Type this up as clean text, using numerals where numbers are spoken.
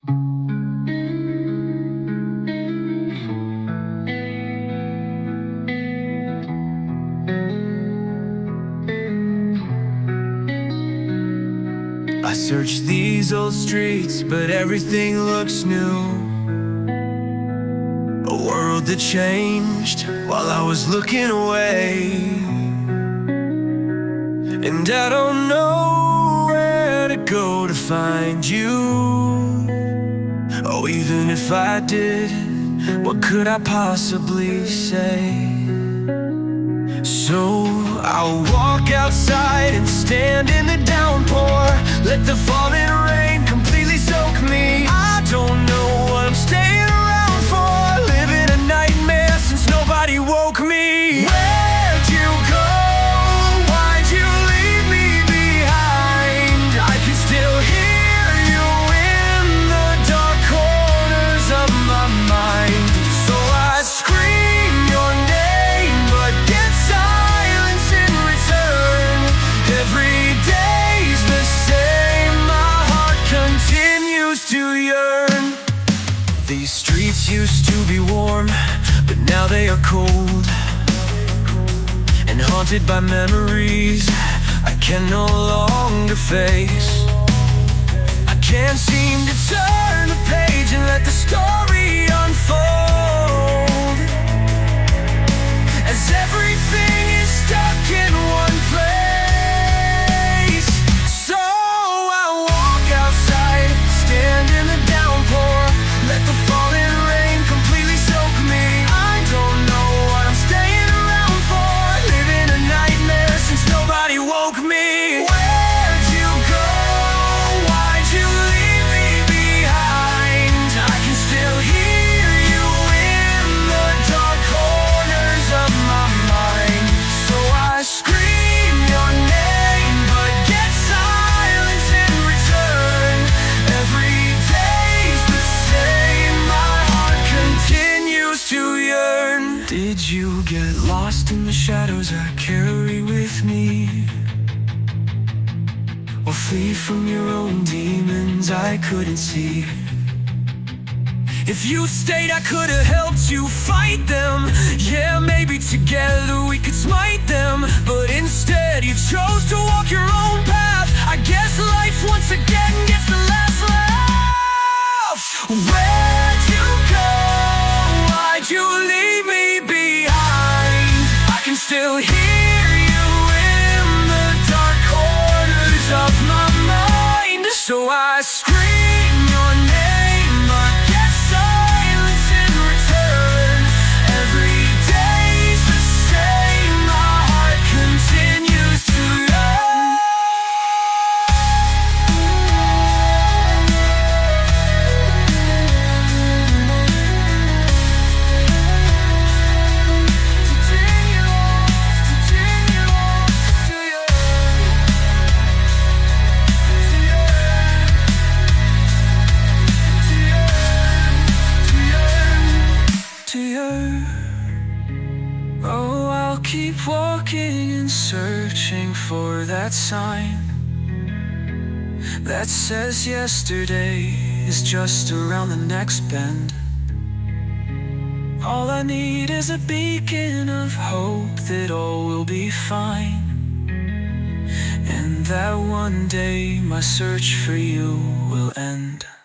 I search these old streets, but everything looks new. A world that changed while I was looking away. And I don't know where to go to find you. Oh, even if I did, what could I possibly say? So I'll walk outside and stand in the downpour. Let the falling rain completely soak me. I don't know what I'm staying around for. Living a nightmare since nobody woke me. Where'd you go? Why'd you leave me behind? I can still hear you in the dark corners of my mind. So I scream your name, but get silence in return. Every day's the same, my heart continues to yearn. These streets used to be warm, but now they are cold and haunted by memories I can no longer face. I can't seem to turn the page and let the story unfold, as everything is stuck in one place. So I walk outside, stand in the downpour. Let the falling rain completely soak me. I don't know what I'm staying around for. Living a nightmare since nobody woke me. Where'd you go? Why'd you leave me behind? I can still hear you in the dark corners of my mind. So I scream your name, but get silence in return. Every day's the same, my heart continues to yearn. Did you get lost in the shadows I carry with me? Or flee from your own demons I couldn't see? If you stayed, I could have helped you fight them. Yeah, maybe together we could smite them. But instead you chose to walk your own path. I guess life once again gets the last laugh. Where'd you go? Why'd you leave me behind? I can still hear you in the dark corners of my mind. So I scream your name, but get silence in return. Every day's the same, my heart continues to yearn. Oh, I'll keep walking and searching for that sign that says yesterday is just around the next bend. All I need is a beacon of hope that all will be fine, and that one day my search for you will end.